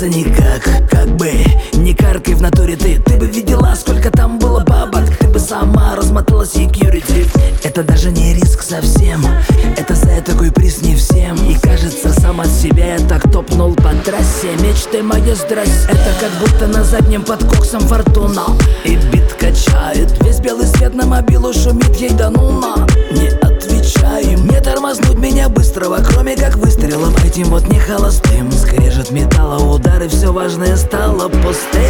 сдаться никак. Как бы не каркай в натуре ты бы видела, сколько там было бабок. Ты бы сама размотала секьюрити. Это даже не риск совсем, это за такой приз не всем. И кажется, сам от себя я так топнул по трассе. Мечты мои, здрасте. Это как будто на заднем под коксом фортуна. И бит качает, весь белый свет на мобилу шумит, ей да ну на. Не отвечаем, не тормознуть меня быстрого, кроме как выстрелом этим вот не холостым. Скрежет металла, удары, все важное стало пустым.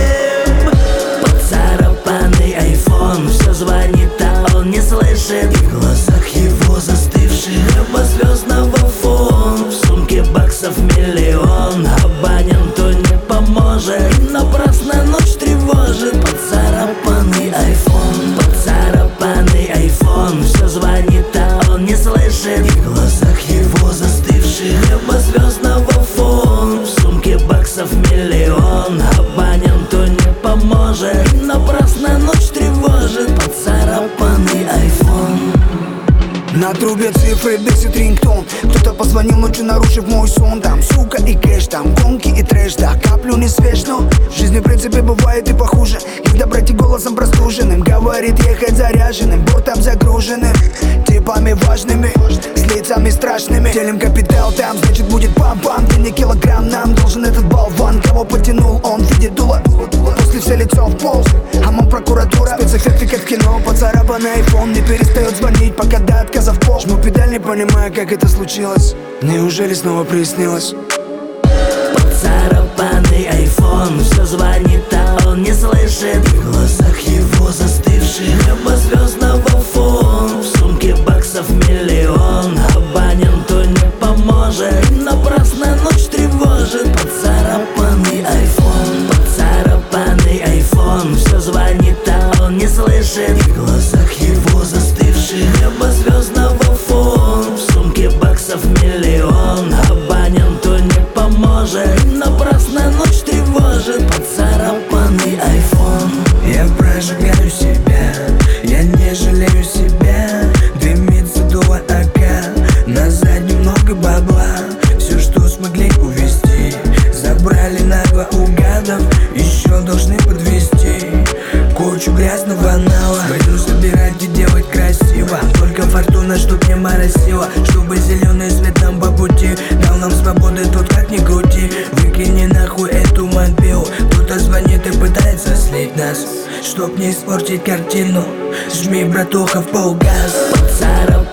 Поцарапанный айфон, все звонит, а он не слышит. И в глазах его застывший небо звездного фон. В сумке баксов миллион, абоненту не поможет. И напрасно ночь тревожит. Поцарапанный айфон, поцарапанный айфон, все звонит, а он не слышит. И в глазах его застывший небо звездного фон. В сумке баксов миллион, абоненту не поможет. И напрасно ночь тревожит. Поцарапанный айфон. На трубе цифры, бесит рингтон. Кто-то позвонил ночью, нарушив мой сон. Там сука и кэш, там гонки и трэш. Да, каплю не свеж, но в жизни в принципе бывает и похуже. Когда братья голосом простуженным говорит ехать заряженным, бортом загруженным, типами важными, с лицами страшными. Делим капитал, там значит будет пам-пам. Ты не килограмм, нам должен этот болван. Кого потянул, он видит дуло. После все лицо в пол, ОМОН, прокуратура, спецэффекты как в кино. Поцарапанный айфон не перестает звонить, пока до отказа в пол. Жму педаль, не понимая, как это случилось. Неужели снова приснилось? Поцарапанный айфон, все звонит, а он не слышит. И в глазах его застывший небо звездного фон. В сумке баксов миллион, абоненту не поможет. И напрасно ночь тревожит. Поцарапанный айфон, поцарапанный айфон, все звонит, а он не слышит. И в глазах его застывший небо звездного фон. В сумке баксов миллион, абоненту не поможет. И напрасно ночь тревожит. Поцарапанный айфон. Я прожигаю себя, я не жалею себя. Дымится дуло АК, на заднем много бабла. Все, что смогли увезти, забрали нагло у гадов. Еще должны подвести кучу грязного нала. Пойду собирать и делать красиво. Только фортуна, чтоб не моросила, чтобы зеленый свет нам по пути дал нам свободы, тут как ни крути. Выкини нахуй эту мобилу. Кто-то звонит и пытается слить нас, чтоб не испортить картину. Жми, братуха, в полгаз.